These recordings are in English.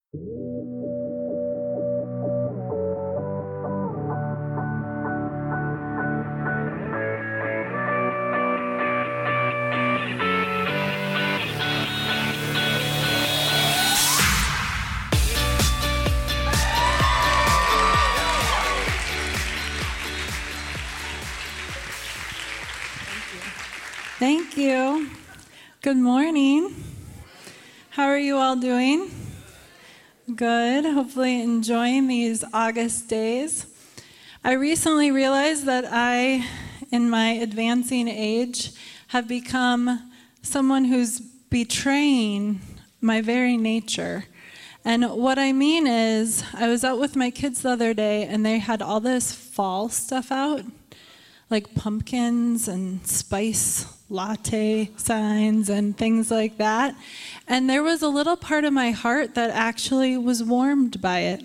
Thank you. Good morning. How are you all doing? Good. Hopefully enjoying these August days. I recently realized that I, in my advancing age, have become someone who's betraying my very nature. And what I mean is, I was out with my kids the other day, and they had all this fall stuff out, like pumpkins and spice latte signs and things like that. And there was a little part of my heart that actually was warmed by it.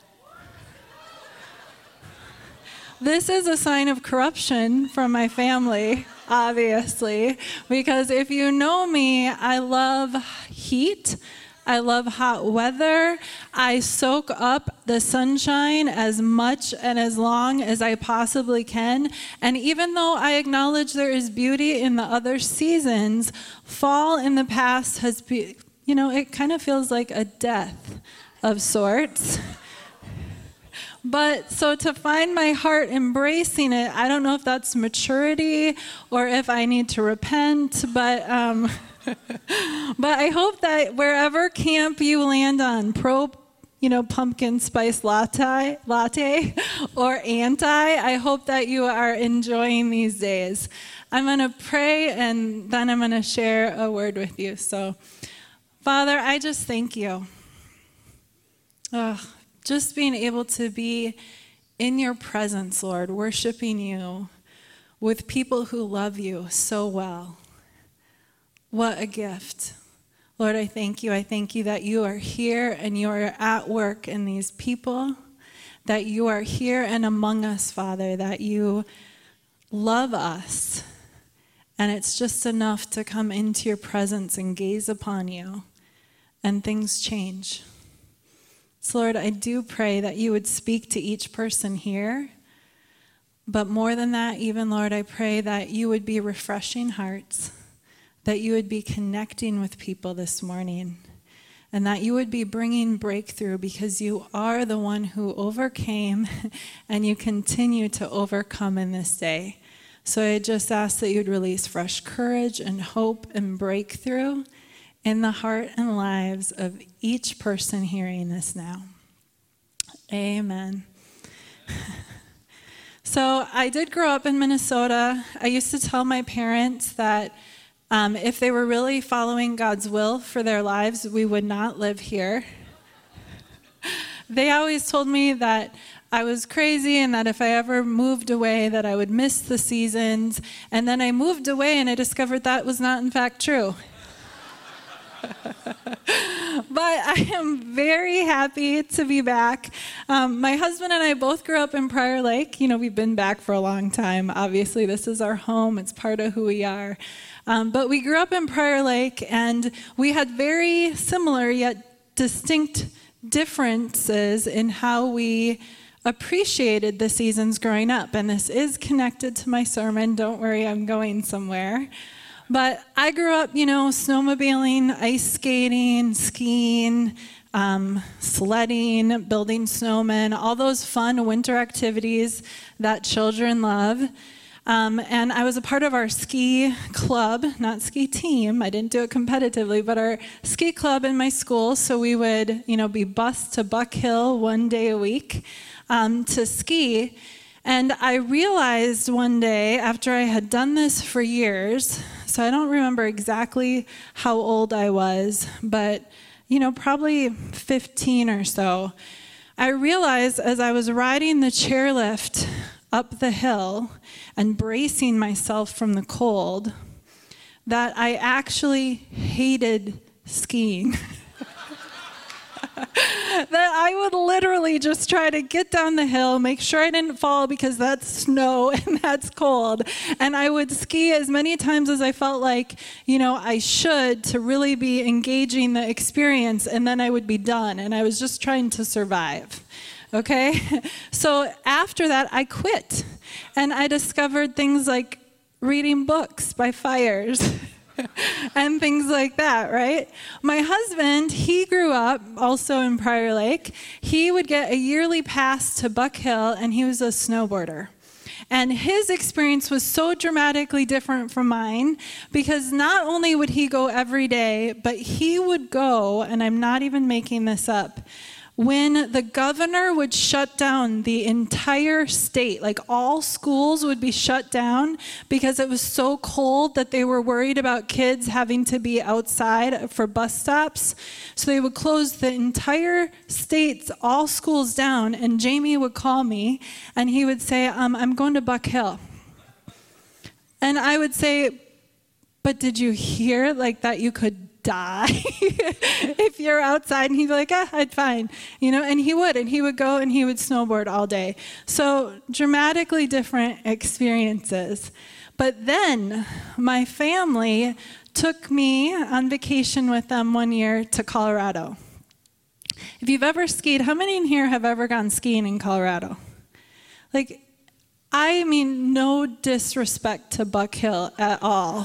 This is a sign of corruption from my family, obviously, because if you know me, I love heat. I love hot weather. I soak up the sunshine as much and as long as I possibly can. And even though I acknowledge there is beauty in the other seasons, fall in the past has been, it kind of feels like a death of sorts. But so to find my heart embracing it, I don't know if that's maturity or if I need to repent, but I hope that wherever camp you land on, pumpkin spice latte or anti, I hope that you are enjoying these days. I'm going to pray and then I'm going to share a word with you. So, Father, I just thank you. Just being able to be in your presence, Lord, worshiping you with people who love you so well. What a gift. Lord, I thank you. I thank you that you are here and you are at work in these people, that you are here and among us, Father, that you love us. And it's just enough to come into your presence and gaze upon you, and things change. So, Lord, I do pray that you would speak to each person here. But more than that, even, Lord, I pray that you would be refreshing hearts, that you would be connecting with people this morning, and that you would be bringing breakthrough because you are the one who overcame and you continue to overcome in this day. So I just ask that you'd release fresh courage and hope and breakthrough in the heart and lives of each person hearing this now. Amen. So I did grow up in Minnesota. I used to tell my parents that if they were really following God's will for their lives, we would not live here. They always told me that I was crazy and that if I ever moved away, that I would miss the seasons. And then I moved away and I discovered that was not in fact true. But I am very happy to be back. My husband and I both grew up in Prior Lake. We've been back for a long time. Obviously, this is our home. It's part of who we are. But we grew up in Prior Lake, and we had very similar yet distinct differences in how we appreciated the seasons growing up. And this is connected to my sermon. Don't worry, I'm going somewhere. But I grew up, snowmobiling, ice skating, skiing, sledding, building snowmen, all those fun winter activities that children love. And I was a part of our ski club, not ski team. I didn't do it competitively, but our ski club in my school. So we would, be bused to Buck Hill one day a week to ski. And I realized one day, after I had done this for years, so I don't remember exactly how old I was, but, probably 15 or so, I realized as I was riding the chairlift up the hill and bracing myself from the cold that I actually hated skiing. That I would literally just try to get down the hill, make sure I didn't fall because that's snow and that's cold. And I would ski as many times as I felt like, I should, to really be engaging the experience, and then I would be done. And I was just trying to survive. Okay? So after that, I quit. And I discovered things like reading books by fires. And things like that, right? My husband, he grew up also in Prior Lake. He would get a yearly pass to Buck Hill, and he was a snowboarder. And his experience was so dramatically different from mine, because not only would he go every day, but he would go, and I'm not even making this up, when the governor would shut down the entire state, like all schools would be shut down because it was so cold that they were worried about kids having to be outside for bus stops. So they would close the entire state's all schools down, and Jamie would call me and he would say, I'm going to Buck Hill. And I would say, but did you hear that you could die if you're outside? And he'd be like, I'd fine, and he would go and he would snowboard all day. So dramatically different experiences. But then my family took me on vacation with them one year to Colorado. If you've ever skied, how many in here have ever gone skiing in Colorado? No disrespect to Buck Hill at all.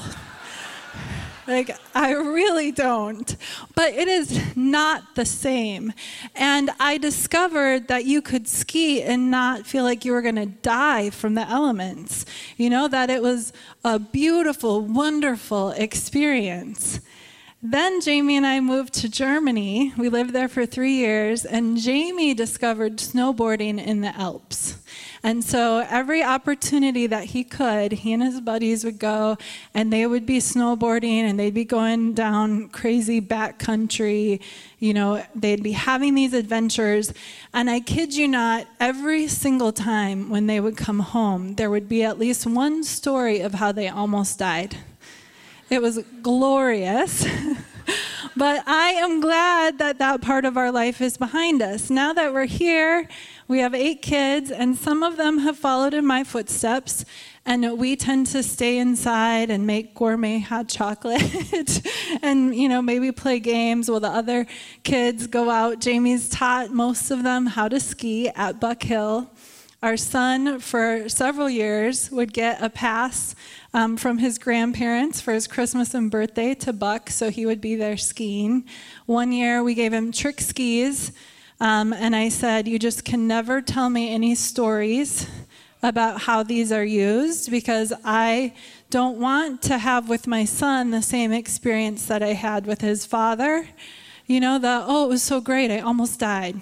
I really don't. But it is not the same. And I discovered that you could ski and not feel like you were going to die from the elements. That it was a beautiful, wonderful experience. Then Jamie and I moved to Germany. We lived there for 3 years, and Jamie discovered snowboarding in the Alps. And so every opportunity that he could, he and his buddies would go, and they would be snowboarding, and they'd be going down crazy backcountry. They'd be having these adventures. And I kid you not, every single time when they would come home, there would be at least one story of how they almost died. It was glorious. But I am glad that that part of our life is behind us. Now that we're here, we have 8 kids, and some of them have followed in my footsteps, and we tend to stay inside and make gourmet hot chocolate and, maybe play games while the other kids go out. Jamie's taught most of them how to ski at Buck Hill. Our son, for several years, would get a pass from his grandparents for his Christmas and birthday to Buck, so he would be there skiing. One year, we gave him trick skis, and I said, you just can never tell me any stories about how these are used, because I don't want to have with my son the same experience that I had with his father. It was so great, I almost died.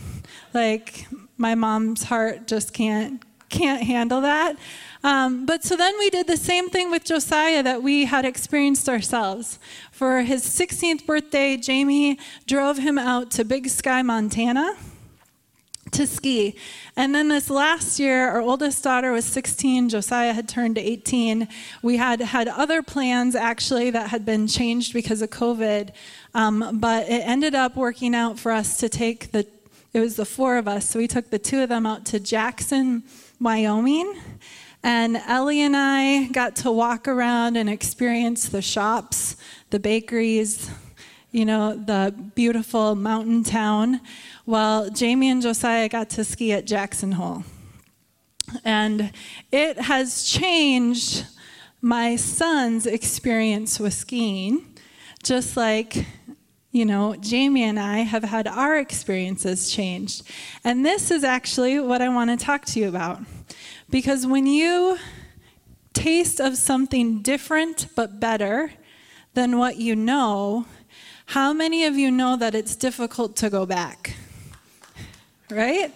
My mom's heart just can't handle that. But so then we did the same thing with Josiah that we had experienced ourselves. For his 16th birthday, Jamie drove him out to Big Sky, Montana to ski. And then this last year, our oldest daughter was 16, Josiah had turned 18. We had other plans actually that had been changed because of COVID, but it ended up working out for us to take it was the 4 of us, so we took the 2 of them out to Jackson, Wyoming. And Ellie and I got to walk around and experience the shops, the bakeries, the beautiful mountain town, while Jamie and Josiah got to ski at Jackson Hole. And it has changed my son's experience with skiing, just like Jamie and I have had our experiences changed. And this is actually what I want to talk to you about. Because when you taste of something different but better than what you know, how many of you know that it's difficult to go back? Right?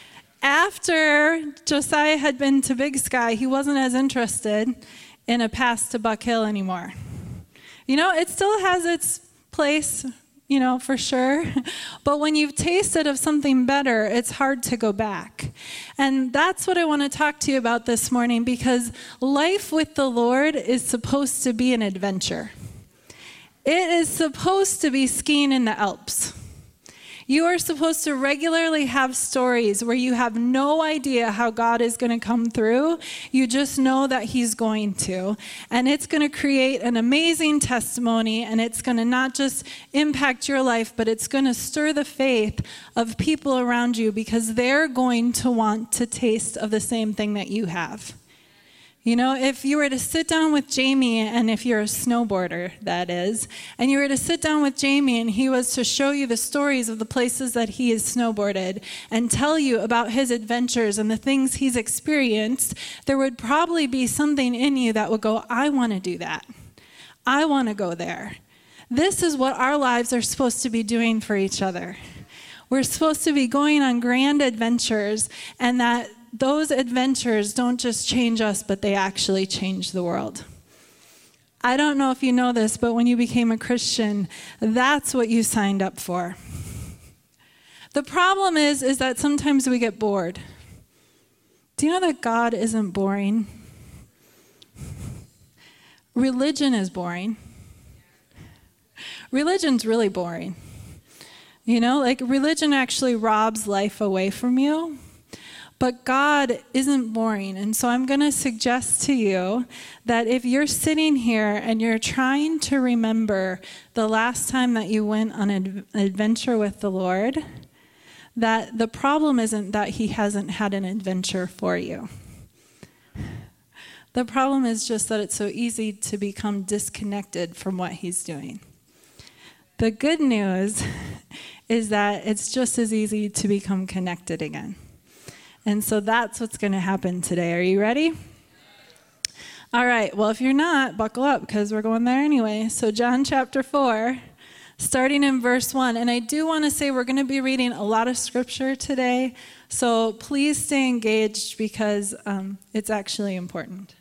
After Josiah had been to Big Sky, he wasn't as interested in a pass to Buck Hill anymore. It still has its place, for sure. But when you've tasted of something better, it's hard to go back. And that's what I want to talk to you about this morning, because life with the Lord is supposed to be an adventure. It is supposed to be skiing in the Alps. You are supposed to regularly have stories where you have no idea how God is going to come through. You just know that he's going to. And it's going to create an amazing testimony, and it's going to not just impact your life, but it's going to stir the faith of people around you because they're going to want to taste of the same thing that you have. You know, if you were to sit down with Jamie, and if you're a snowboarder, that is, and you were to sit down with Jamie and he was to show you the stories of the places that he has snowboarded and tell you about his adventures and the things he's experienced, there would probably be something in you that would go, I want to do that. I want to go there. This is what our lives are supposed to be doing for each other. We're supposed to be going on grand adventures, and that those adventures don't just change us, but they actually change the world. I don't know if you know this, but when you became a Christian, that's what you signed up for. The problem is that sometimes we get bored. Do you know that God isn't boring? Religion is boring. Religion's really boring. You know, like religion actually robs life away from you. But God isn't boring. And so I'm going to suggest to you that if you're sitting here and you're trying to remember the last time that you went on an adventure with the Lord, that the problem isn't that he hasn't had an adventure for you. The problem is just that it's so easy to become disconnected from what he's doing. The good news is that it's just as easy to become connected again. And so that's what's going to happen today. Are you ready? All right. Well, if you're not, buckle up because we're going there anyway. So John chapter 4, starting in verse 1. And I do want to say we're going to be reading a lot of scripture today. So please stay engaged because it's actually important.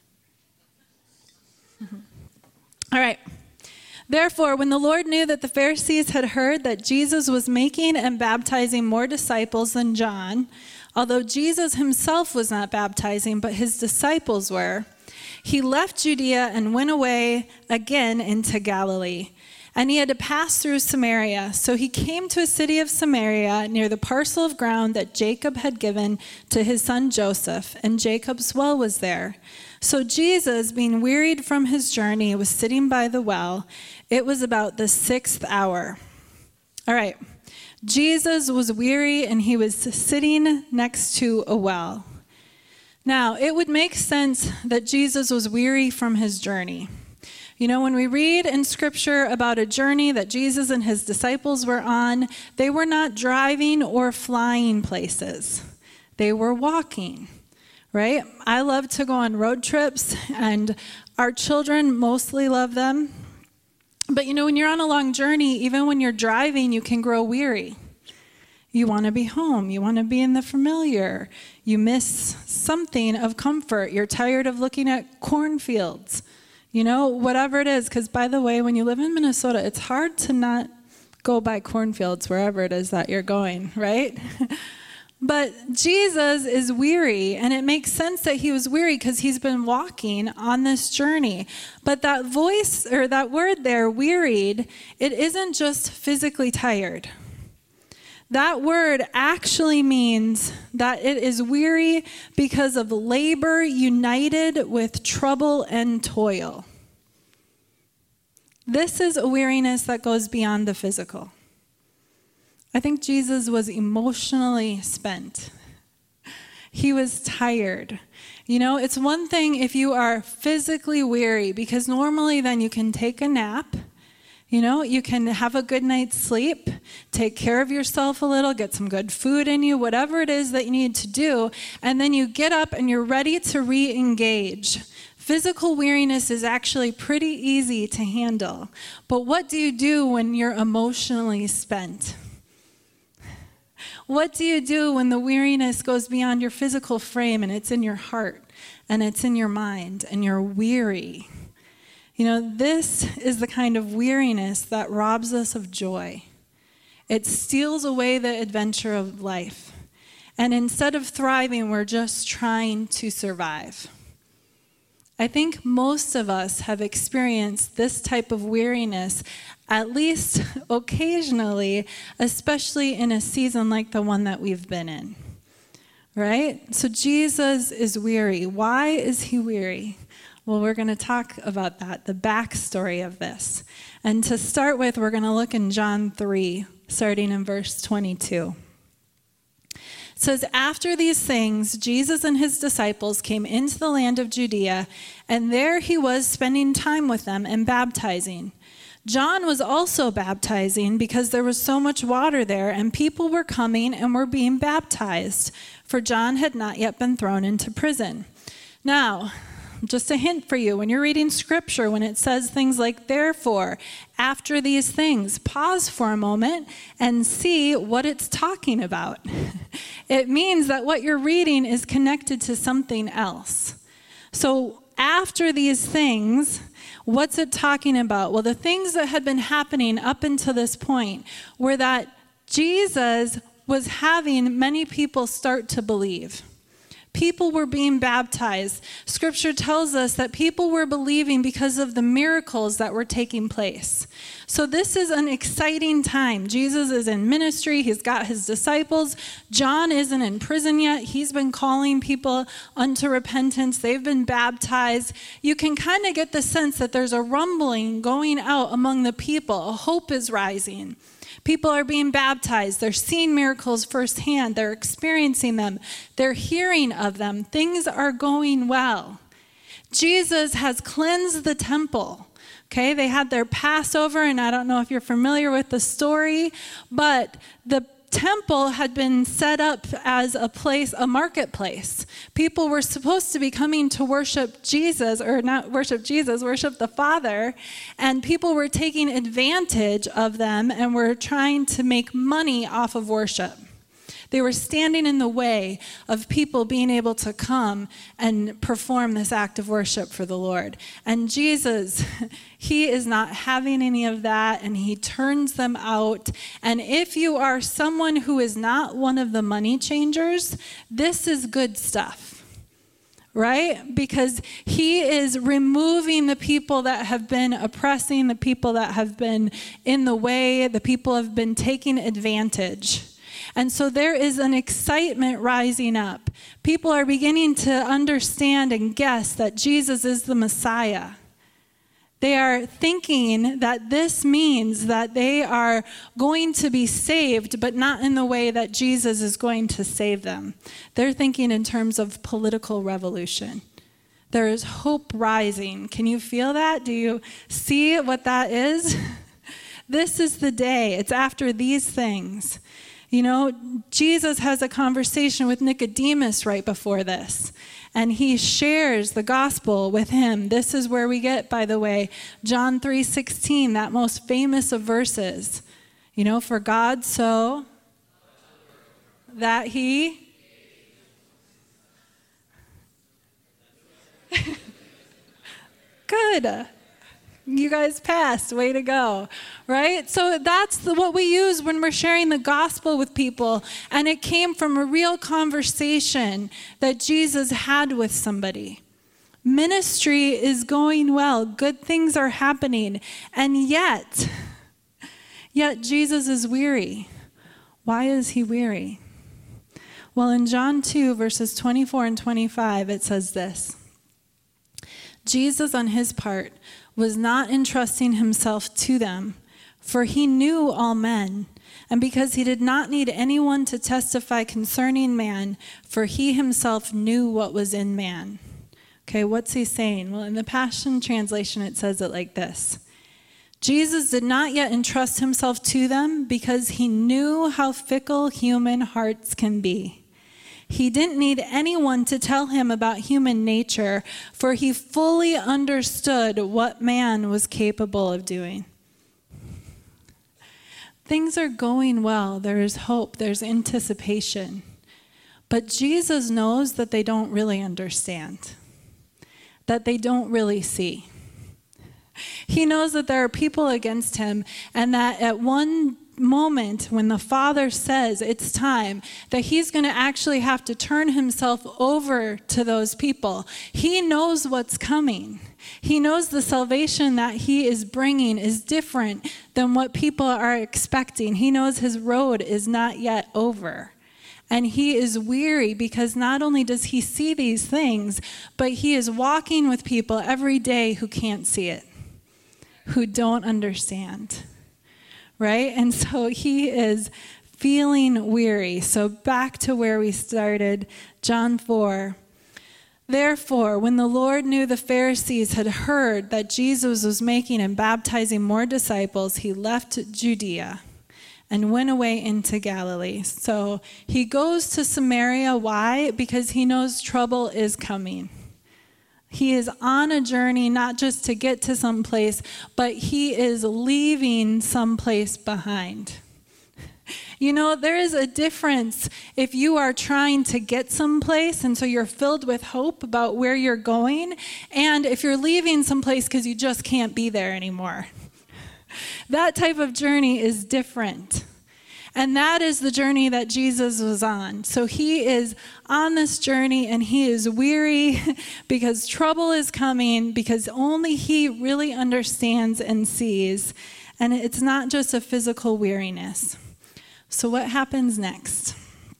All right. Therefore, when the Lord knew that the Pharisees had heard that Jesus was making and baptizing more disciples than John, although Jesus himself was not baptizing, but his disciples were, he left Judea and went away again into Galilee. And he had to pass through Samaria. So he came to a city of Samaria near the parcel of ground that Jacob had given to his son Joseph, and Jacob's well was there. So Jesus, being wearied from his journey, was sitting by the well. It was about the 6th hour. All right. Jesus was weary and he was sitting next to a well. Now, it would make sense that Jesus was weary from his journey. You know, when we read in Scripture about a journey that Jesus and his disciples were on, they were not driving or flying places. They were walking, right? I love to go on road trips, and our children mostly love them. But, you know, when you're on a long journey, even when you're driving, you can grow weary. You want to be home. You want to be in the familiar. You miss something of comfort. You're tired of looking at cornfields. You know, whatever it is. Because, by the way, when you live in Minnesota, it's hard to not go by cornfields wherever it is that you're going, right? But Jesus is weary, and it makes sense that he was weary because he's been walking on this journey. But that voice, or that word there, wearied, it isn't just physically tired. That word actually means that it is weary because of labor united with trouble and toil. This is a weariness that goes beyond the physical. I think Jesus was emotionally spent. He was tired. You know, it's one thing if you are physically weary, because normally then you can take a nap. You know, you can have a good night's sleep, take care of yourself a little, get some good food in you, whatever it is that you need to do, and then you get up and you're ready to re-engage. Physical weariness is actually pretty easy to handle. But what do you do when you're emotionally spent? What do you do when the weariness goes beyond your physical frame and it's in your heart and it's in your mind and you're weary? You know, this is the kind of weariness that robs us of joy. It steals away the adventure of life. And instead of thriving, we're just trying to survive. I think most of us have experienced this type of weariness, at least occasionally, especially in a season like the one that we've been in. Right? So Jesus is weary. Why is he weary? Well, we're going to talk about that, the backstory of this. And to start with, we're going to look in John 3, starting in verse 22. It says, after these things, Jesus and his disciples came into the land of Judea, and there he was spending time with them and baptizing. John was also baptizing because there was so much water there, and people were coming and were being baptized, for John had not yet been thrown into prison. Now, just a hint for you, when you're reading scripture, when it says things like, therefore, after these things, pause for a moment and see what it's talking about. It means that what you're reading is connected to something else. So after these things, what's it talking about? Well, the things that had been happening up until this point were that Jesus was having many people start to believe. People were being baptized. Scripture tells us that people were believing because of the miracles that were taking place. So this is an exciting time. Jesus is in ministry. He's got his disciples. John isn't in prison yet. He's been calling people unto repentance. They've been baptized. You can kind of get the sense that there's a rumbling going out among the people. A hope is rising. People are being baptized. They're seeing miracles firsthand. They're experiencing them. They're hearing of them. Things are going well. Jesus has cleansed the temple. Okay, they had their Passover, and I don't know if you're familiar with the story, but the temple had been set up as a place, a marketplace. People were supposed to be coming to worship Jesus, or not worship Jesus, worship the Father, and people were taking advantage of them and were trying to make money off of worship. They were standing in the way of people being able to come and perform this act of worship for the Lord. And Jesus, he is not having any of that, and he turns them out. And if you are someone who is not one of the money changers, this is good stuff. Right? Because he is removing the people that have been oppressing, the people that have been in the way, the people have been taking advantage. And so there is an excitement rising up. People are beginning to understand and guess that Jesus is the Messiah. They are thinking that this means that they are going to be saved, but not in the way that Jesus is going to save them. They're thinking in terms of political revolution. There is hope rising. Can you feel that? Do you see what that is? This is the day. It's after these things. You know, Jesus has a conversation with Nicodemus right before this, and he shares the gospel with him. This is where we get, by the way, John 3:16, that most famous of verses. You know, for God so that he... Good. You guys passed. Way to go. Right? So that's what we use when we're sharing the gospel with people. And it came from a real conversation that Jesus had with somebody. Ministry is going well. Good things are happening. And yet Jesus is weary. Why is he weary? Well, in John 2, verses 24 and 25, it says this. Jesus, on his part, was not entrusting himself to them, for he knew all men, and because he did not need anyone to testify concerning man, for he himself knew what was in man. Okay, what's he saying? Well, in the Passion Translation, it says it like this. Jesus did not yet entrust himself to them because he knew how fickle human hearts can be. He didn't need anyone to tell him about human nature, for he fully understood what man was capable of doing. Things are going well. There is hope. There's anticipation. But Jesus knows that they don't really understand, that they don't really see. He knows that there are people against him, and that at one moment when the Father says it's time, that he's going to actually have to turn himself over to those people. He knows what's coming. He knows the salvation that he is bringing is different than what people are expecting. He knows his road is not yet over. And he is weary because not only does he see these things, but he is walking with people every day who can't see it, who don't understand. Right? And so he is feeling weary. So back to where we started, John 4. Therefore, when the Lord knew the Pharisees had heard that Jesus was making and baptizing more disciples, he left Judea and went away into Galilee. So he goes to Samaria. Why? Because he knows trouble is coming. He is on a journey not just to get to some place, but he is leaving some place behind. You know, there is a difference if you are trying to get someplace and so you're filled with hope about where you're going, and if you're leaving someplace because you just can't be there anymore. That type of journey is different. And that is the journey that Jesus was on. So he is on this journey and he is weary because trouble is coming, because only he really understands and sees. And it's not just a physical weariness. So what happens next?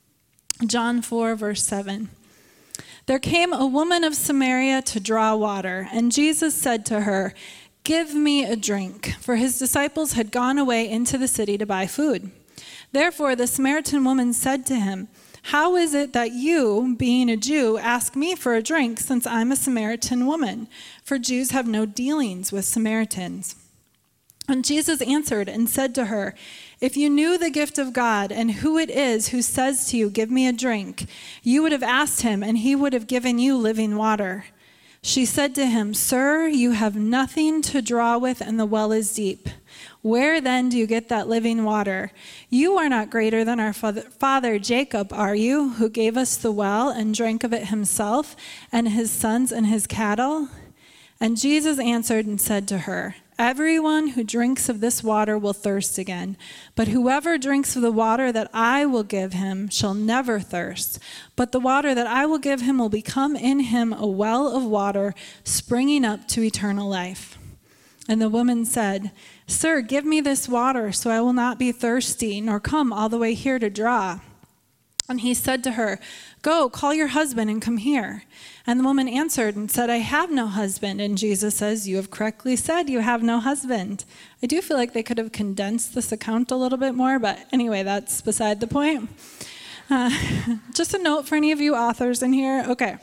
John 4, verse 7. There came a woman of Samaria to draw water, and Jesus said to her, "Give me a drink," for his disciples had gone away into the city to buy food. Therefore the Samaritan woman said to him, "How is it that you, being a Jew, ask me for a drink, since I'm a Samaritan woman? For Jews have no dealings with Samaritans." And Jesus answered and said to her, "If you knew the gift of God and who it is who says to you, 'Give me a drink,' you would have asked him, and he would have given you living water." She said to him, "Sir, you have nothing to draw with, and the well is deep. Where then do you get that living water? You are not greater than our father Jacob, are you, who gave us the well and drank of it himself, and his sons and his cattle?" And Jesus answered and said to her, "Everyone who drinks of this water will thirst again, but whoever drinks of the water that I will give him shall never thirst. But the water that I will give him will become in him a well of water springing up to eternal life." And the woman said, "Sir, give me this water so I will not be thirsty, nor come all the way here to draw." And he said to her, "Go, call your husband and come here." And the woman answered and said, "I have no husband." And Jesus says, "You have correctly said you have no husband." I do feel like they could have condensed this account a little bit more, but anyway, that's beside the point. Just a note for any of you authors in here. Okay.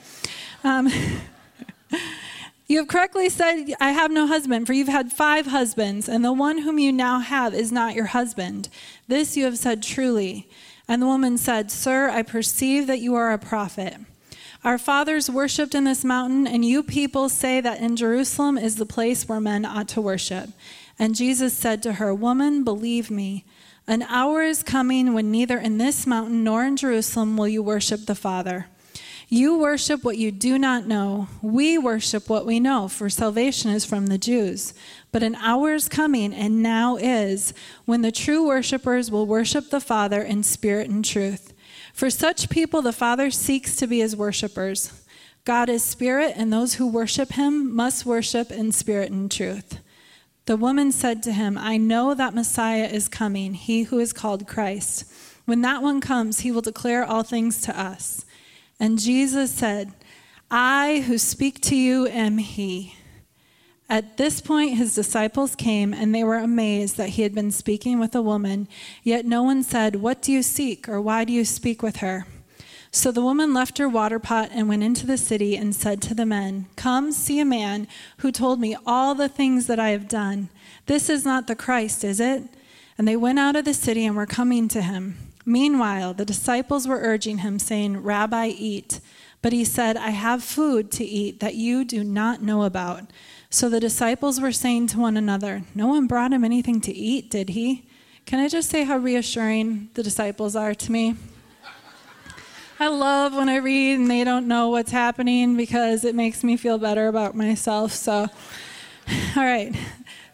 You have correctly said, "I have no husband," for you've had 5 husbands, and the one whom you now have is not your husband. This you have said truly. And the woman said, "Sir, I perceive that you are a prophet. Our fathers worshipped in this mountain, and you people say that in Jerusalem is the place where men ought to worship." And Jesus said to her, "Woman, believe me, an hour is coming when neither in this mountain nor in Jerusalem will you worship the Father. You worship what you do not know. We worship what we know, for salvation is from the Jews. But an hour is coming, and now is, when the true worshipers will worship the Father in spirit and truth. For such people the Father seeks to be his worshipers. God is spirit, and those who worship him must worship in spirit and truth." The woman said to him, "I know that Messiah is coming, he who is called Christ. When that one comes, he will declare all things to us." And Jesus said, "I who speak to you am he." At this point, his disciples came, and they were amazed that he had been speaking with a woman. Yet no one said, "What do you seek?" or "Why do you speak with her?" So the woman left her water pot and went into the city and said to the men, "Come, see a man who told me all the things that I have done. This is not the Christ, is it?" And they went out of the city and were coming to him. Meanwhile, the disciples were urging him, saying, "Rabbi, eat." But he said, "I have food to eat that you do not know about." So the disciples were saying to one another, "No one brought him anything to eat, did he?" Can I just say how reassuring the disciples are to me? I love when I read and they don't know what's happening, because it makes me feel better about myself. So, all right.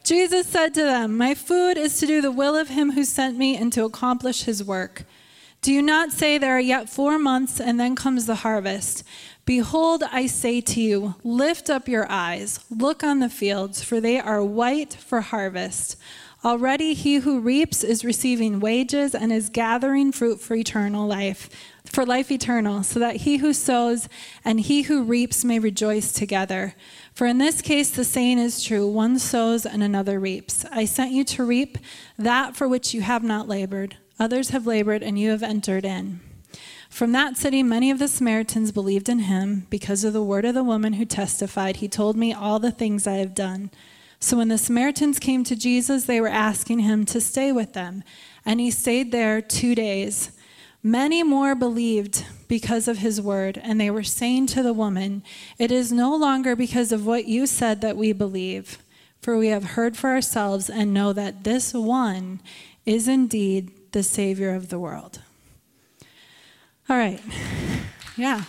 Jesus said to them, "My food is to do the will of him who sent me and to accomplish his work. Do you not say there are yet 4 months and then comes the harvest? Behold, I say to you, lift up your eyes, look on the fields, for they are white for harvest. Already he who reaps is receiving wages and is gathering fruit for eternal life, for life eternal, so that he who sows and he who reaps may rejoice together. For in this case the saying is true, one sows and another reaps. I sent you to reap that for which you have not labored. Others have labored and you have entered in." From that city, many of the Samaritans believed in him because of the word of the woman who testified, "He told me all the things I have done." So when the Samaritans came to Jesus, they were asking him to stay with them, and he stayed there 2 days. Many more believed because of his word, and they were saying to the woman, "It is no longer because of what you said that we believe, for we have heard for ourselves and know that this one is indeed the Savior of the world." All right. Yeah.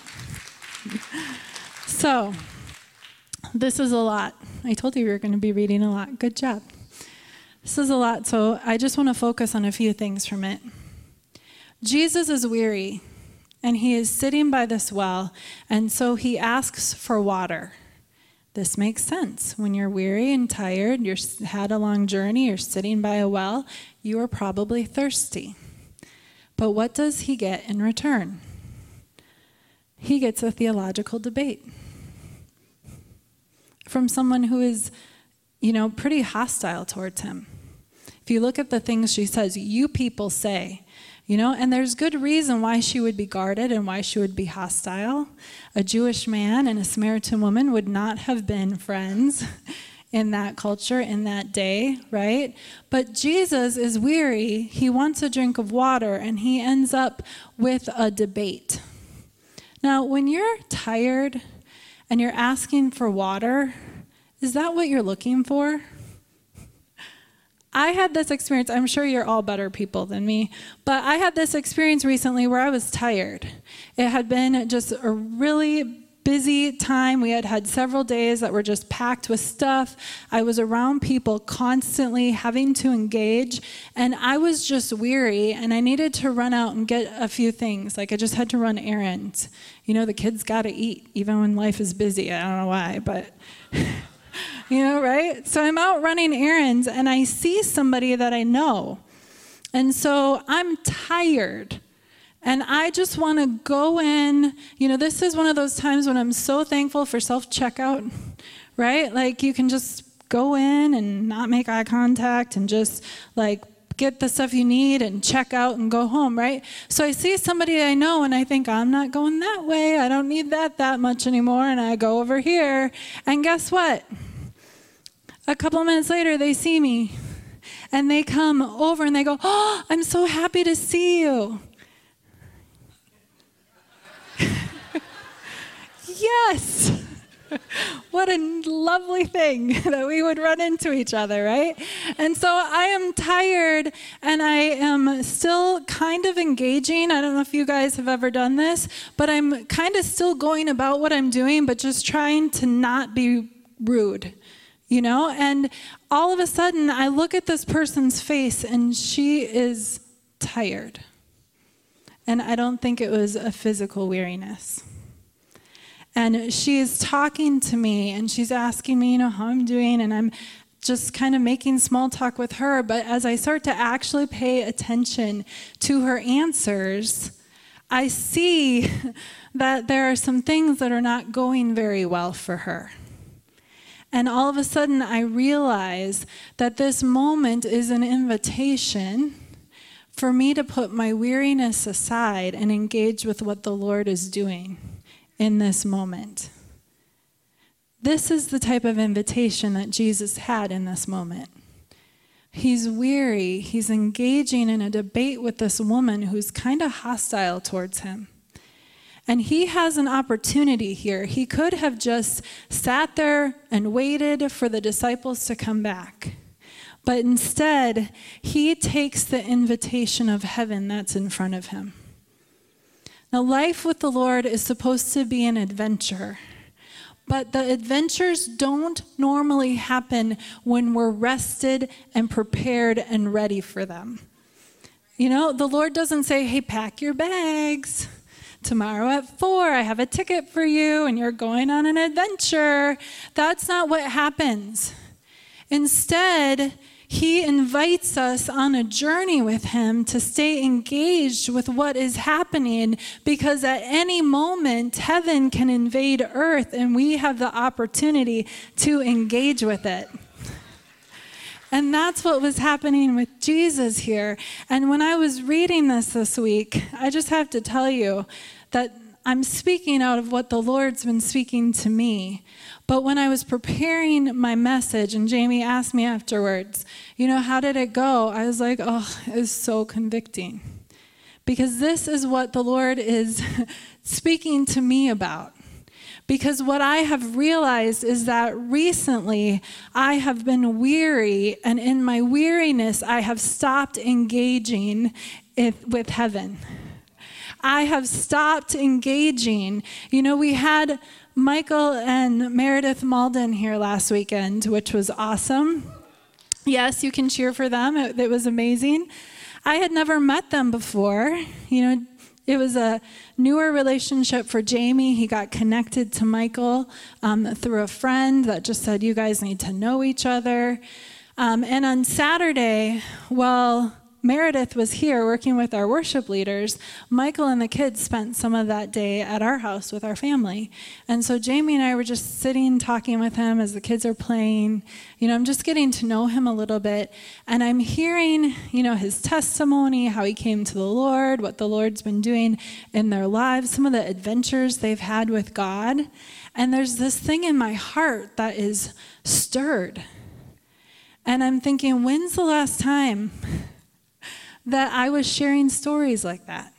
So, this is a lot. I told you we were going to be reading a lot. Good job. This is a lot, so I just want to focus on a few things from it. Jesus is weary, and he is sitting by this well, and so he asks for water. This makes sense. When you're weary and tired, you've had a long journey, you're sitting by a well, you are probably thirsty. But what does he get in return? He gets a theological debate from someone who is, pretty hostile towards him. If you look at the things she says, "You people say," and there's good reason why she would be guarded and why she would be hostile. A Jewish man and a Samaritan woman would not have been friends in that culture, in that day, right? But Jesus is weary. He wants a drink of water, and he ends up with a debate. Now, when you're tired and you're asking for water, is that what you're looking for? I had this experience. I'm sure you're all better people than me, but I had this experience recently where I was tired. It had been just a really busy time. We had had several days that were just packed with stuff. I was around people constantly having to engage, and I was just weary, and I needed to run out and get a few things. Like I just had to run errands. The kids got to eat, even when life is busy. I don't know why, but... right? So I'm out running errands, and I see somebody that I know. And so I'm tired. And I just want to go in. This is one of those times when I'm so thankful for self-checkout, right? Like you can just go in and not make eye contact and just get the stuff you need and check out and go home, right? So I see somebody I know and I think, I'm not going that way. I don't need that much anymore. And I go over here. And guess what? A couple of minutes later, they see me. And they come over and they go, "Oh, I'm so happy to see you." Yes. What a lovely thing that we would run into each other, right? And so I am tired and I am still kind of engaging. I don't know if you guys have ever done this, but I'm kind of still going about what I'm doing, but just trying to not be rude, And all of a sudden I look at this person's face and she is tired. And I don't think it was a physical weariness. And she is talking to me, and she's asking me, how I'm doing, and I'm just kind of making small talk with her. But as I start to actually pay attention to her answers, I see that there are some things that are not going very well for her. And all of a sudden, I realize that this moment is an invitation for me to put my weariness aside and engage with what the Lord is doing in this moment. This is the type of invitation that Jesus had in this moment. He's weary. He's engaging in a debate with this woman who's kind of hostile towards him. And he has an opportunity here. He could have just sat there and waited for the disciples to come back. But instead, he takes the invitation of heaven that's in front of him. Now, life with the Lord is supposed to be an adventure, But the adventures don't normally happen when we're rested and prepared and ready for them. You know, the Lord doesn't say, hey, pack your bags. Tomorrow at 4, I have a ticket for you and you're going on an adventure. That's not what happens. Instead, he invites us on a journey with him to stay engaged with what is happening, because at any moment, heaven can invade earth and we have the opportunity to engage with it. And that's what was happening with Jesus here. And when I was reading this week, I just have to tell you that I'm speaking out of what the Lord's been speaking to me. But when I was preparing my message, and Jamie asked me afterwards, you know, how did it go? I was like, oh, it was so convicting. Because this is what the Lord is speaking to me about. Because what I have realized is that recently I have been weary, and in my weariness, I have stopped engaging with heaven. I have stopped engaging. You know, we had Michael and Meredith Malden here last weekend, which was awesome. Yes, you can cheer for them. It was amazing. I had never met them before. You know, it was a newer relationship for Jamie. He got connected to Michael through a friend that just said, you guys need to know each other. And on Saturday, well, Meredith was here working with our worship leaders. Michael and the kids spent some of that day at our house with our family. And so Jamie and I were just sitting, talking with him as the kids are playing. You know, I'm just getting to know him a little bit. And I'm hearing, you know, his testimony, how he came to the Lord, what the Lord's been doing in their lives, some of the adventures they've had with God. And there's this thing in my heart that is stirred. And I'm thinking, when's the last time that I was sharing stories like that?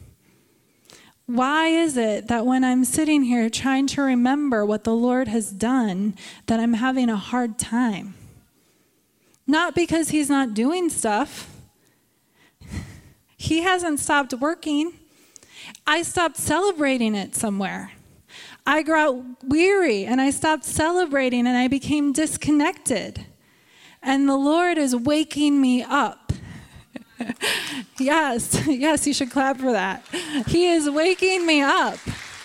Why is it that when I'm sitting here trying to remember what the Lord has done, that I'm having a hard time? Not because he's not doing stuff. He hasn't stopped working. I stopped celebrating it somewhere. I got weary and I stopped celebrating and I became disconnected. And the Lord is waking me up. Yes, you should clap for that. He is waking me up.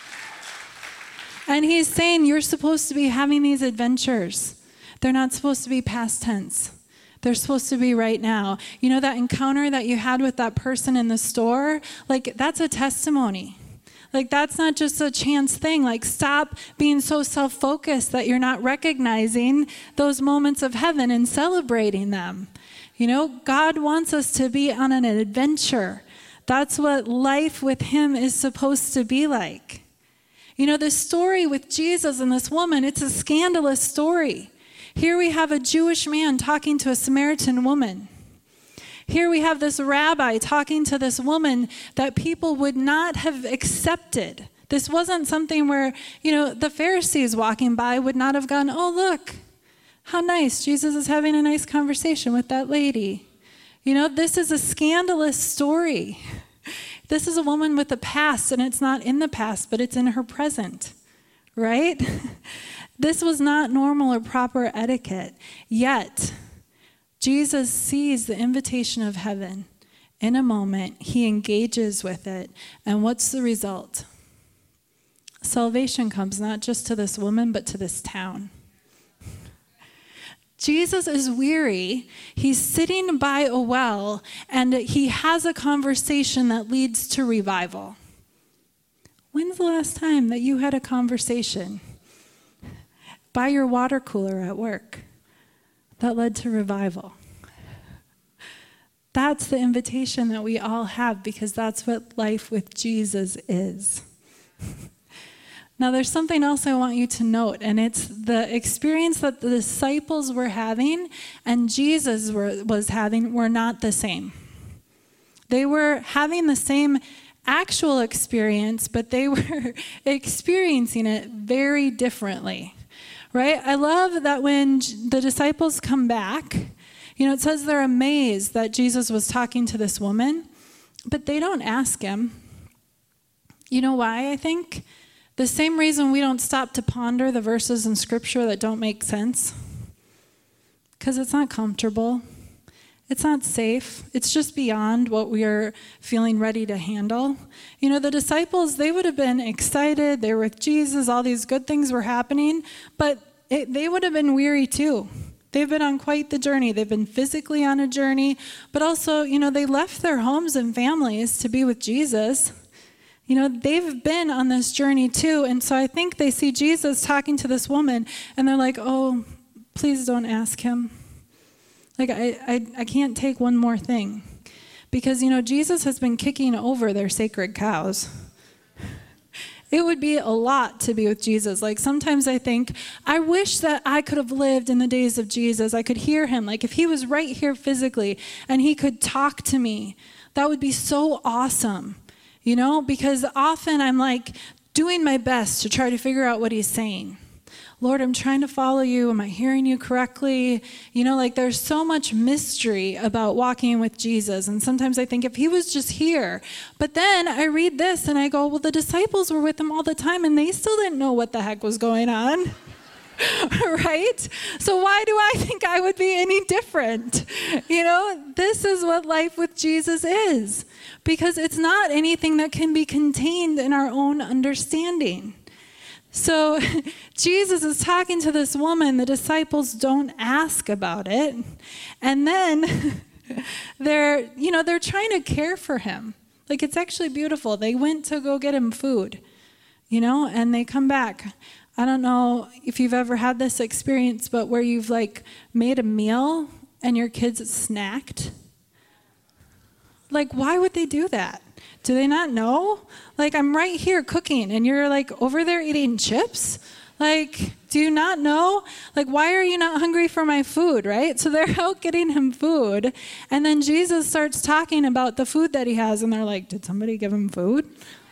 And he's saying, you're supposed to be having these adventures. They're not supposed to be past tense. They're supposed to be right now. You know, that encounter that you had with that person in the store, like, that's a testimony. Like, that's not just a chance thing. Like, stop being so self-focused that you're not recognizing those moments of heaven and celebrating them. You know, God wants us to be on an adventure. That's what life with him is supposed to be like. You know, this story with Jesus and this woman, it's a scandalous story. Here we have a Jewish man talking to a Samaritan woman. Here we have this rabbi talking to this woman that people would not have accepted. This wasn't something where, you know, the Pharisees walking by would not have gone, oh, look, how nice. Jesus is having a nice conversation with that lady. You know, this is a scandalous story. This is a woman with a past, and it's not in the past, but it's in her present, right? This was not normal or proper etiquette. Yet, Jesus sees the invitation of heaven. In a moment, he engages with it. And what's the result? Salvation comes not just to this woman, but to this town. Jesus is weary. He's sitting by a well, and he has a conversation that leads to revival. When's the last time that you had a conversation by your water cooler at work that led to revival? That's the invitation that we all have, because that's what life with Jesus is. Now, there's something else I want you to note, and it's the experience that the disciples were having and Jesus was having were not the same. They were having the same actual experience, but they were experiencing it very differently, right? I love that when the disciples come back, you know, it says they're amazed that Jesus was talking to this woman, but they don't ask him. You know why, I think? The same reason we don't stop to ponder the verses in Scripture that don't make sense. Because it's not comfortable. It's not safe. It's just beyond what we are feeling ready to handle. The disciples, they would have been excited. They were with Jesus. All these good things were happening. But they would have been weary too. They've been on quite the journey. They've been physically on a journey. But also, they left their homes and families to be with Jesus. They've been on this journey too. And so I think they see Jesus talking to this woman. And they're like, oh, please don't ask him. I can't take one more thing. Because, Jesus has been kicking over their sacred cows. It would be a lot to be with Jesus. Sometimes I think, I wish that I could have lived in the days of Jesus. I could hear him. If he was right here physically and he could talk to me, that would be so awesome. Because often I'm doing my best to try to figure out what he's saying. Lord, I'm trying to follow you. Am I hearing you correctly? There's so much mystery about walking with Jesus. And sometimes I think if he was just here. But then I read this and I go, well, the disciples were with him all the time and they still didn't know what the heck was going on. Right? So why do I think I would be any different? This is what life with Jesus is. Because it's not anything that can be contained in our own understanding. So Jesus is talking to this woman. The disciples don't ask about it. And then they're trying to care for him. It's actually beautiful. They went to go get him food, and they come back. I don't know if you've ever had this experience, but where you've made a meal and your kids snacked. Why would they do that? Do they not know? I'm right here cooking and you're over there eating chips? Do you not know? Why are you not hungry for my food, right? So they're out getting him food. And then Jesus starts talking about the food that he has. And they're like, did somebody give him food?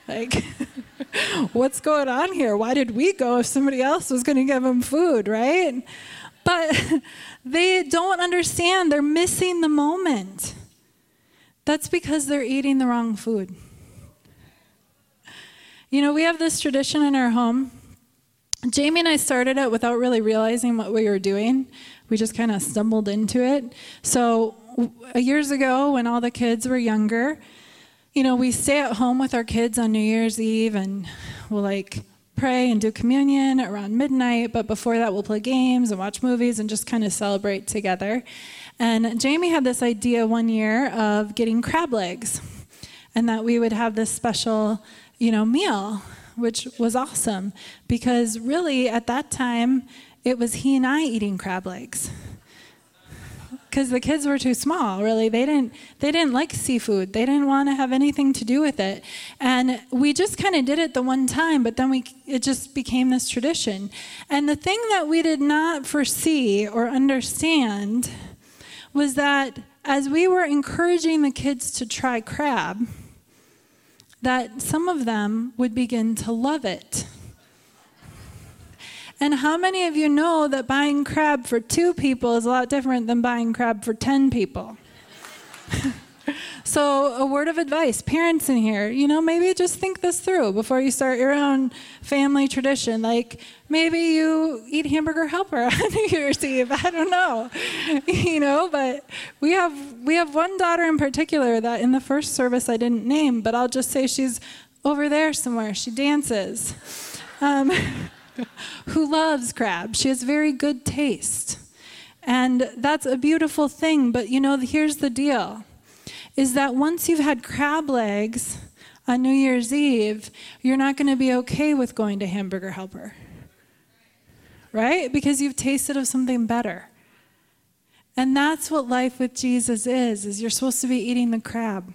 What's going on here? Why did we go if somebody else was going to give him food, right? But they don't understand. They're missing the moment. That's because they're eating the wrong food. We have this tradition in our home. Jamie and I started it without really realizing what we were doing. We just kind of stumbled into it. So years ago, when all the kids were younger, we stay at home with our kids on New Year's Eve, and we'll pray and do communion around midnight. But before that, we'll play games and watch movies and just kind of celebrate together. And Jamie had this idea one year of getting crab legs, and that we would have this special, meal, which was awesome because really at that time it was he and I eating crab legs because the kids were too small. Really, they didn't like seafood. They didn't want to have anything to do with it, and we just kind of did it the one time. But then it just became this tradition. And the thing that we did not foresee or understand was that as we were encouraging the kids to try crab, that some of them would begin to love it. And how many of you know that buying crab for 2 people is a lot different than buying crab for 10 people? So a word of advice, parents in here, maybe just think this through before you start your own family tradition. Maybe you eat hamburger helper on New Year's Eve. I don't know. But we have one daughter in particular that in the first service I didn't name, but I'll just say she's over there somewhere. She dances. Who loves crab. She has very good taste. And that's a beautiful thing. But here's the deal. Is that once you've had crab legs on New Year's Eve, you're not going to be okay with going to Hamburger Helper. Right? Because you've tasted of something better. And that's what life with Jesus is you're supposed to be eating the crab.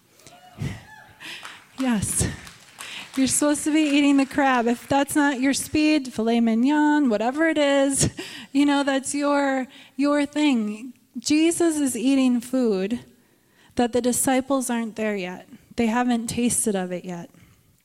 Yes. You're supposed to be eating the crab. If that's not your speed, filet mignon, whatever it is, that's your thing. Jesus is eating food that the disciples aren't there yet. They haven't tasted of it yet.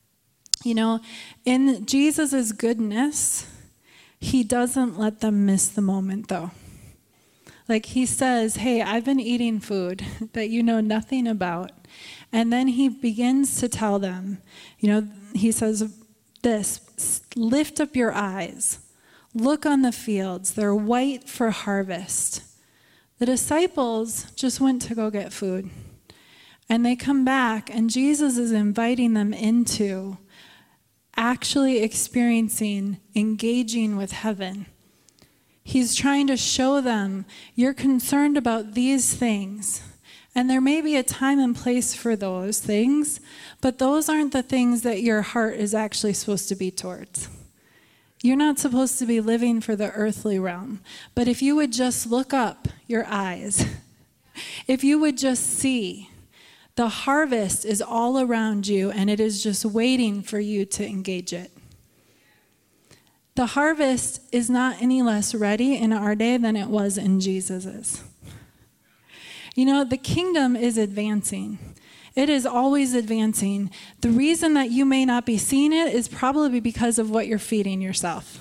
In Jesus' goodness, he doesn't let them miss the moment, though. He says, hey, I've been eating food that you know nothing about. And then he begins to tell them, he says, this, lift up your eyes. Look on the fields. They're white for harvest. The disciples just went to go get food. And they come back, and Jesus is inviting them into actually experiencing, engaging with heaven. He's trying to show them, you're concerned about these things. And there may be a time and place for those things, but those aren't the things that your heart is actually supposed to be towards. You're not supposed to be living for the earthly realm. But if you would just look up your eyes, if you would just see, the harvest is all around you, and it is just waiting for you to engage it. The harvest is not any less ready in our day than it was in Jesus's. You know, the kingdom is advancing. It is always advancing. The reason that you may not be seeing it is probably because of what you're feeding yourself.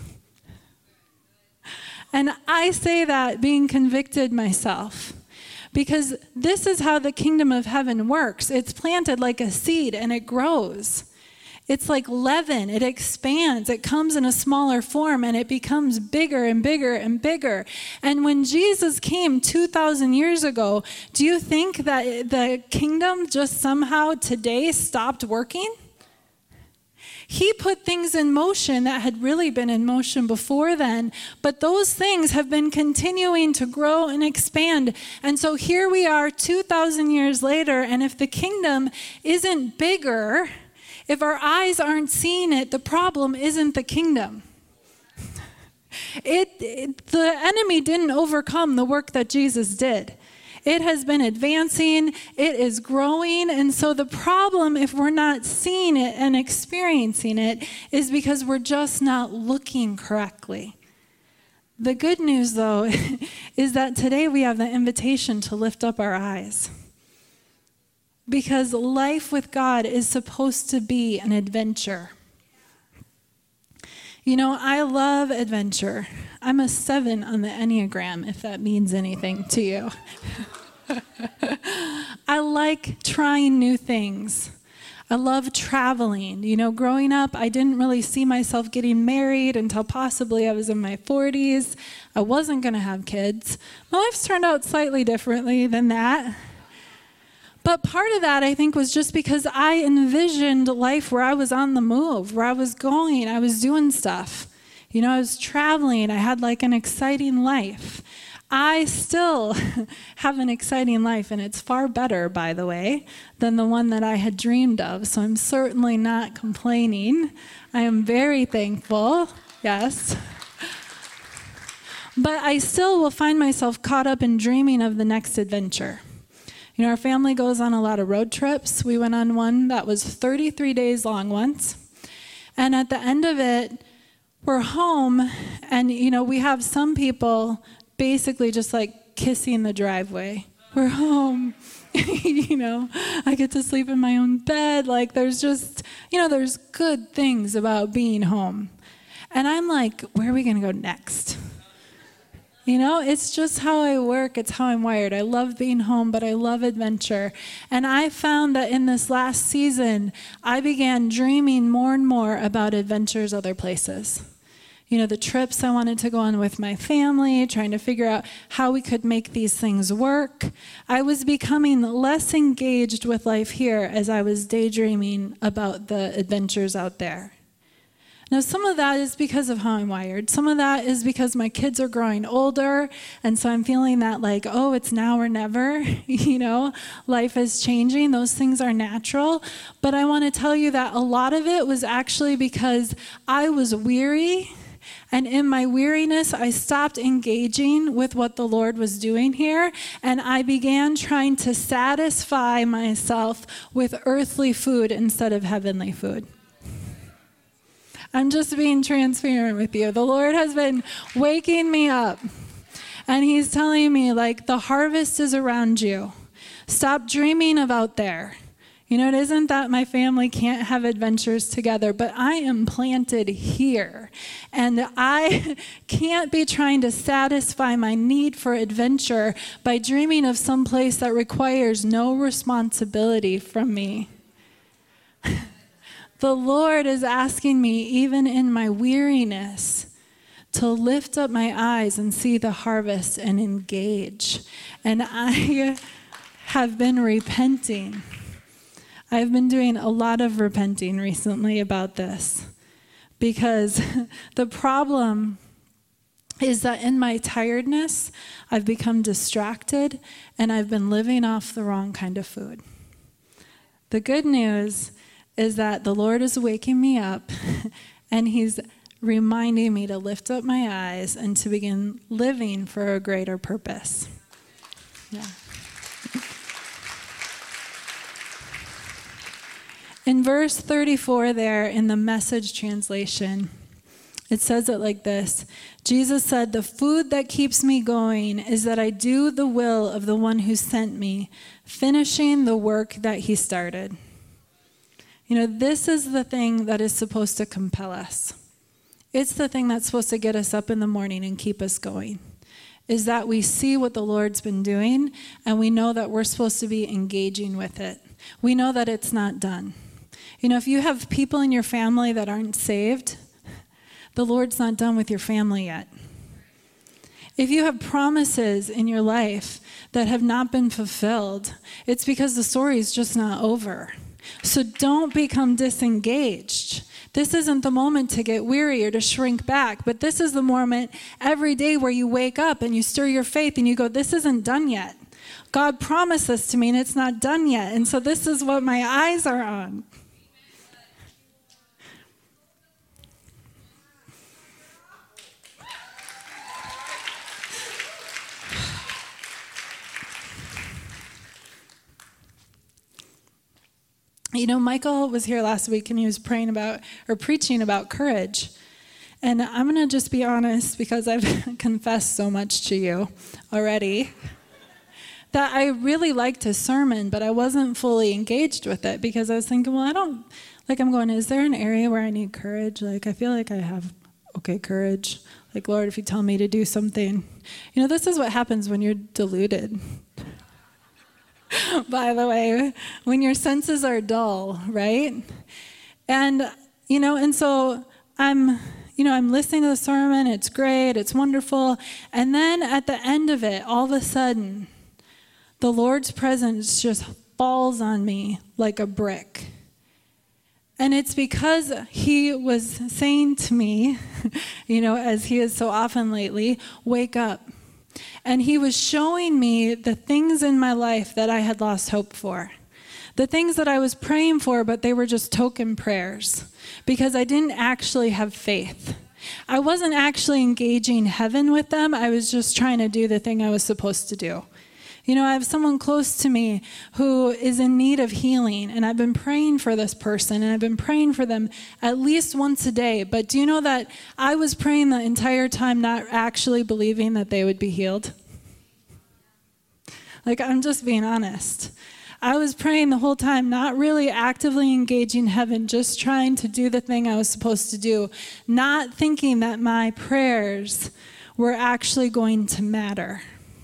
And I say that being convicted myself. Because this is how the kingdom of heaven works. It's planted like a seed and it grows. It's like leaven. It expands. It comes in a smaller form and it becomes bigger and bigger and bigger. And when Jesus came 2,000 years ago, do you think that the kingdom just somehow today stopped working? He put things in motion that had really been in motion before then, but those things have been continuing to grow and expand. And so here we are 2,000 years later, and if the kingdom isn't bigger, if our eyes aren't seeing it, the problem isn't the kingdom. The enemy didn't overcome the work that Jesus did. It has been advancing, it is growing, and so the problem, if we're not seeing it and experiencing it, is because we're just not looking correctly. The good news, though, is that today we have the invitation to lift up our eyes. Because life with God is supposed to be an adventure. You know, I love adventure. I'm a 7 on the Enneagram, if that means anything to you. I like trying new things. I love traveling. You know, growing up, I didn't really see myself getting married until possibly I was in my 40s. I wasn't going to have kids. My life's turned out slightly differently than that. But part of that, I think, was just because I envisioned life where I was on the move, where I was going, I was doing stuff. You know, I was traveling. I had like an exciting life. I still have an exciting life, and it's far better, by the way, than the one that I had dreamed of. So I'm certainly not complaining. I am very thankful. Yes. But I still will find myself caught up in dreaming of the next adventure. You know, our family goes on a lot of road trips. We went on one that was 33 days long once. And at the end of it, we're home, and, you know, we have some people basically just like kissing the driveway. We're home. You know, I get to sleep in my own bed. Like, there's just, you know, there's good things about being home. And I'm like, where are we going to go next? You know, it's just how I work. It's how I'm wired. I love being home, but I love adventure. And I found that in this last season, I began dreaming more and more about adventures other places. You know, the trips I wanted to go on with my family, trying to figure out how we could make these things work. I was becoming less engaged with life here as I was daydreaming about the adventures out there. Now, some of that is because of how I'm wired. Some of that is because my kids are growing older, and so I'm feeling that like, oh, it's now or never. You know, life is changing. Those things are natural. But I want to tell you that a lot of it was actually because I was weary. And in my weariness, I stopped engaging with what the Lord was doing here, and I began trying to satisfy myself with earthly food instead of heavenly food. I'm just being transparent with you. The Lord has been waking me up, and He's telling me, like, the harvest is around you. Stop dreaming of out there. You know, it isn't that my family can't have adventures together, but I am planted here. And I can't be trying to satisfy my need for adventure by dreaming of some place that requires no responsibility from me. The Lord is asking me, even in my weariness, to lift up my eyes and see the harvest and engage. And I have been repenting. I've been doing a lot of repenting recently about this, because the problem is that in my tiredness, I've become distracted and I've been living off the wrong kind of food. The good news is that the Lord is waking me up and he's reminding me to lift up my eyes and to begin living for a greater purpose. Yeah. In verse 34 there in the Message translation, it says it like this. Jesus said, "The food that keeps me going is that I do the will of the one who sent me, finishing the work that he started." You know, this is the thing that is supposed to compel us. It's the thing that's supposed to get us up in the morning and keep us going, is that we see what the Lord's been doing and we know that we're supposed to be engaging with it. We know that it's not done. You know, if you have people in your family that aren't saved, the Lord's not done with your family yet. If you have promises in your life that have not been fulfilled, it's because the story is just not over. So don't become disengaged. This isn't the moment to get weary or to shrink back, but this is the moment every day where you wake up and you stir your faith and you go, this isn't done yet. God promised this to me and it's not done yet. And so this is what my eyes are on. You know, Michael was here last week and he was preaching about courage. And I'm going to just be honest, because I've confessed so much to you already, that I really liked his sermon, but I wasn't fully engaged with it because I was thinking, well, I'm going, is there an area where I need courage? Like, I feel like I have courage. Like, Lord, if you tell me to do something. You know, this is what happens when you're deluded. By the way, when your senses are dull, right? And, you know, and so I'm listening to the sermon, it's great, it's wonderful. And then at the end of it, all of a sudden, the Lord's presence just falls on me like a brick. And it's because he was saying to me, you know, as he is so often lately, wake up. And he was showing me the things in my life that I had lost hope for. The things that I was praying for, but they were just token prayers because I didn't actually have faith. I wasn't actually engaging heaven with them. I was just trying to do the thing I was supposed to do. You know, I have someone close to me who is in need of healing, and I've been praying for this person, and I've been praying for them at least once a day. But do you know that I was praying the entire time not actually believing that they would be healed? Like, I'm just being honest. I was praying the whole time, not really actively engaging heaven, just trying to do the thing I was supposed to do, not thinking that my prayers were actually going to matter.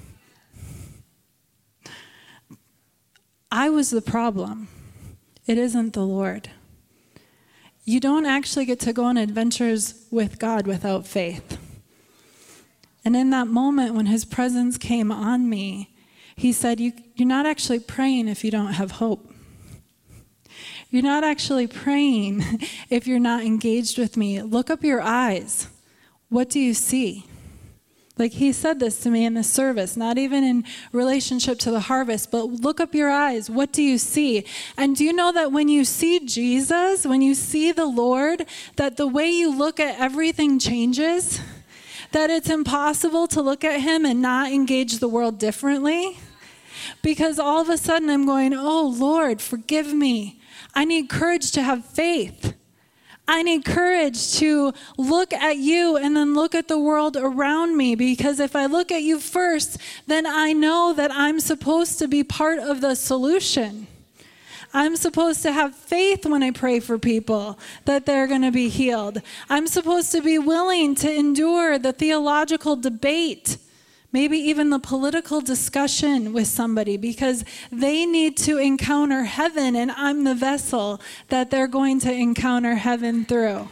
I was the problem. It isn't the Lord. You don't actually get to go on adventures with God without faith. And in that moment when his presence came on me, he said, you're not actually praying if you don't have hope. You're not actually praying if you're not engaged with me. Look up your eyes. What do you see? Like, he said this to me in the service, not even in relationship to the harvest, but look up your eyes. What do you see? And do you know that when you see Jesus, when you see the Lord, that the way you look at everything changes? That it's impossible to look at him and not engage the world differently? Because all of a sudden I'm going, oh, Lord, forgive me. I need courage to have faith. I need courage to look at you and then look at the world around me, because if I look at you first, then I know that I'm supposed to be part of the solution. I'm supposed to have faith when I pray for people that they're going to be healed. I'm supposed to be willing to endure the theological debate maybe even the political discussion with somebody because they need to encounter heaven and I'm the vessel that they're going to encounter heaven through.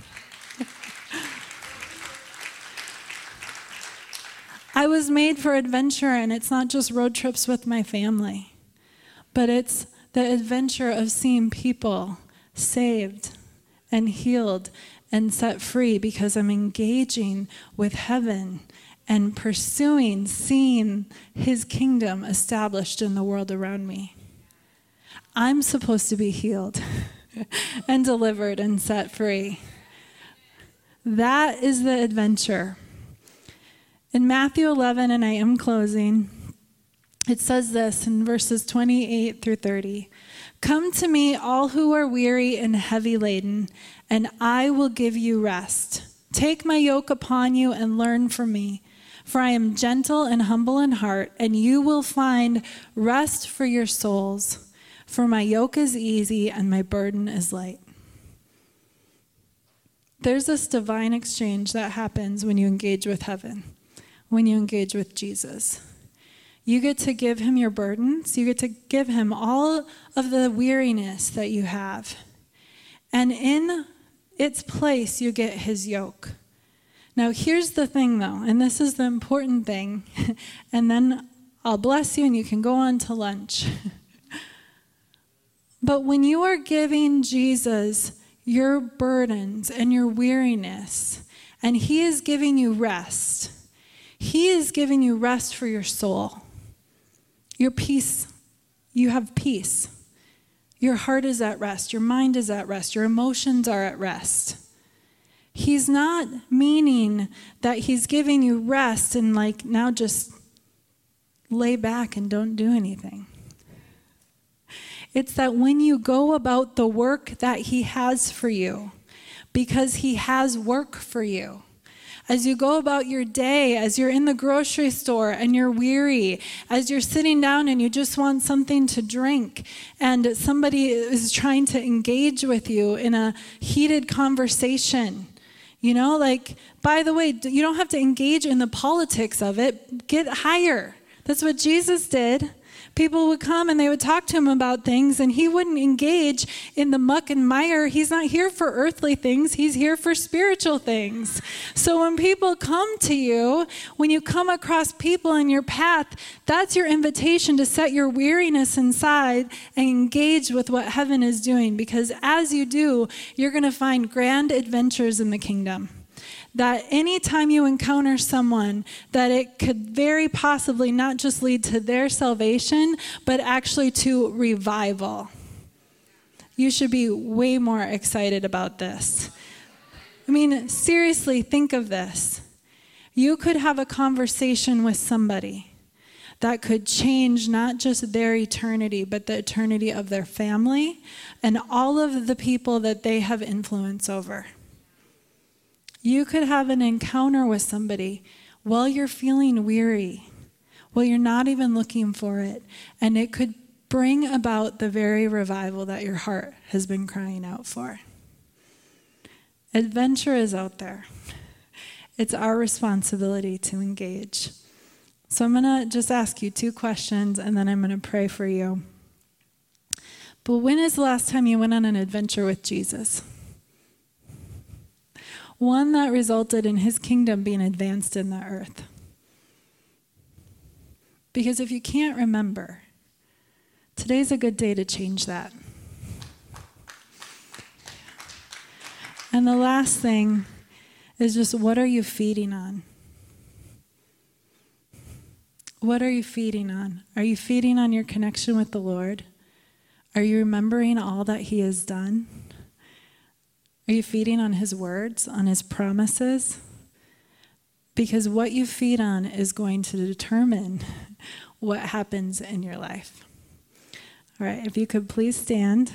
I was made for adventure, and it's not just road trips with my family, but it's the adventure of seeing people saved and healed and set free because I'm engaging with heaven and pursuing, seeing his kingdom established in the world around me. I'm supposed to be healed and delivered and set free. That is the adventure. In Matthew 11, and I am closing, it says this in verses 28 through 30. Come to me, all who are weary and heavy laden, and I will give you rest. Take my yoke upon you and learn from me, for I am gentle and humble in heart, and you will find rest for your souls. For my yoke is easy and my burden is light. There's this divine exchange that happens when you engage with heaven. When you engage with Jesus. You get to give him your burdens. You get to give him all of the weariness that you have. And in its place, you get his yoke. Now, here's the thing, though, and this is the important thing, and then I'll bless you and you can go on to lunch. But when you are giving Jesus your burdens and your weariness, and he is giving you rest, he is giving you rest for your soul. Your peace, you have peace. Your heart is at rest. Your mind is at rest. Your emotions are at rest. He's not meaning that he's giving you rest and now just lay back and don't do anything. It's that when you go about the work that he has for you, because he has work for you, as you go about your day, as you're in the grocery store and you're weary, as you're sitting down and you just want something to drink, and somebody is trying to engage with you in a heated conversation, by the way, you don't have to engage in the politics of it. Get higher. That's what Jesus did. People would come and they would talk to him about things, and he wouldn't engage in the muck and mire. He's not here for earthly things. He's here for spiritual things. So when people come to you, when you come across people in your path, that's your invitation to set your weariness aside and engage with what heaven is doing. Because as you do, you're going to find grand adventures in the kingdom. That anytime you encounter someone, that it could very possibly not just lead to their salvation, but actually to revival. You should be way more excited about this. I mean, seriously, think of this. You could have a conversation with somebody that could change not just their eternity, but the eternity of their family and all of the people that they have influence over. You could have an encounter with somebody while you're feeling weary, while you're not even looking for it, and it could bring about the very revival that your heart has been crying out for. Adventure is out there. It's our responsibility to engage. So I'm going to just ask you 2 questions, and then I'm going to pray for you. But when is the last time you went on an adventure with Jesus? One that resulted in his kingdom being advanced in the earth. Because if you can't remember, today's a good day to change that. And the last thing is just, what are you feeding on? What are you feeding on? Are you feeding on your connection with the Lord? Are you remembering all that he has done? Are you feeding on his words, on his promises? Because what you feed on is going to determine what happens in your life. All right, if you could please stand.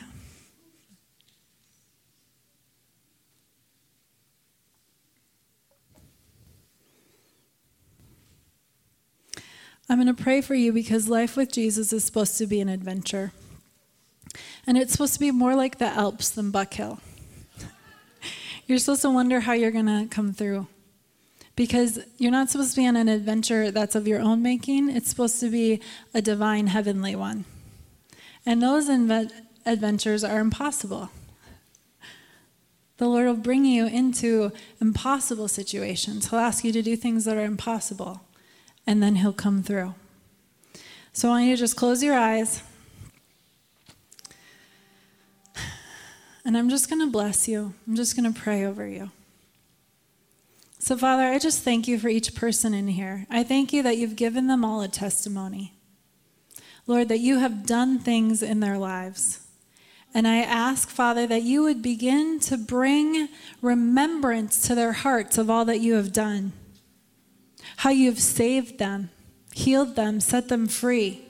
I'm going to pray for you because life with Jesus is supposed to be an adventure. And it's supposed to be more like the Alps than Buck Hill. You're supposed to wonder how you're going to come through. Because you're not supposed to be on an adventure that's of your own making. It's supposed to be a divine heavenly one. And those adventures are impossible. The Lord will bring you into impossible situations. He'll ask you to do things that are impossible, and then he'll come through. So I want you to just close your eyes. And I'm just going to bless you. I'm just going to pray over you. So, Father, I just thank you for each person in here. I thank you that you've given them all a testimony. Lord, that you have done things in their lives. And I ask, Father, that you would begin to bring remembrance to their hearts of all that you have done. How you have saved them, healed them, set them free.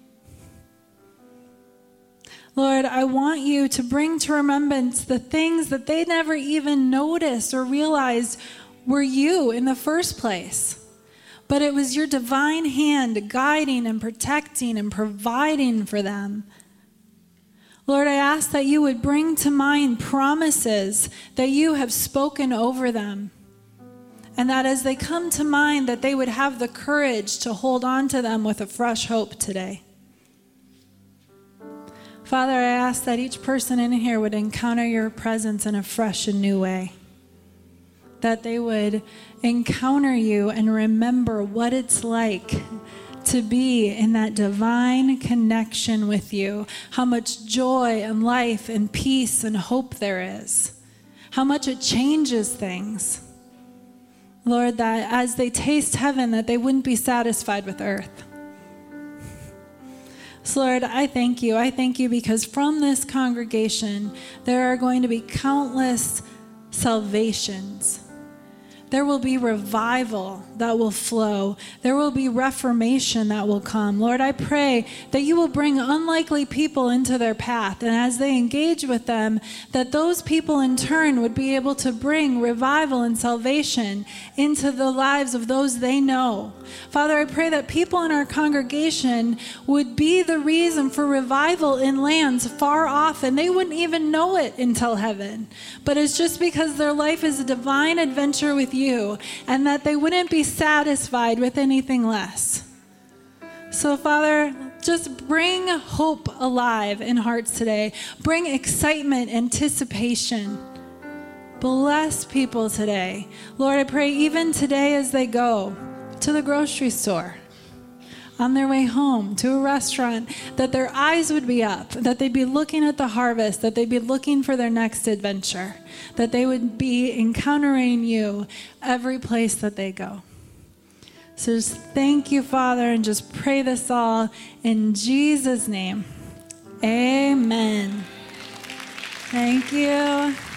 Lord, I want you to bring to remembrance the things that they never even noticed or realized were you in the first place. But it was your divine hand guiding and protecting and providing for them. Lord, I ask that you would bring to mind promises that you have spoken over them. And that as they come to mind, that they would have the courage to hold on to them with a fresh hope today. Father, I ask that each person in here would encounter your presence in a fresh and new way. That they would encounter you and remember what it's like to be in that divine connection with you. How much joy and life and peace and hope there is. How much it changes things. Lord, that as they taste heaven, that they wouldn't be satisfied with earth. So Lord, I thank you. I thank you because from this congregation, there are going to be countless salvations. There will be revival that will flow. There will be reformation that will come. Lord, I pray that you will bring unlikely people into their path. And as they engage with them, that those people in turn would be able to bring revival and salvation into the lives of those they know. Father, I pray that people in our congregation would be the reason for revival in lands far off, and they wouldn't even know it until heaven. But it's just because their life is a divine adventure with you, and that they wouldn't be satisfied with anything less. So, Father, just bring hope alive in hearts today. Bring excitement, anticipation. Bless people today. Lord, I pray even today as they go to the grocery store, on their way home, to a restaurant, that their eyes would be up, that they'd be looking at the harvest, that they'd be looking for their next adventure, that they would be encountering you every place that they go. So just thank you, Father, and just pray this all in Jesus' name. Amen. Thank you.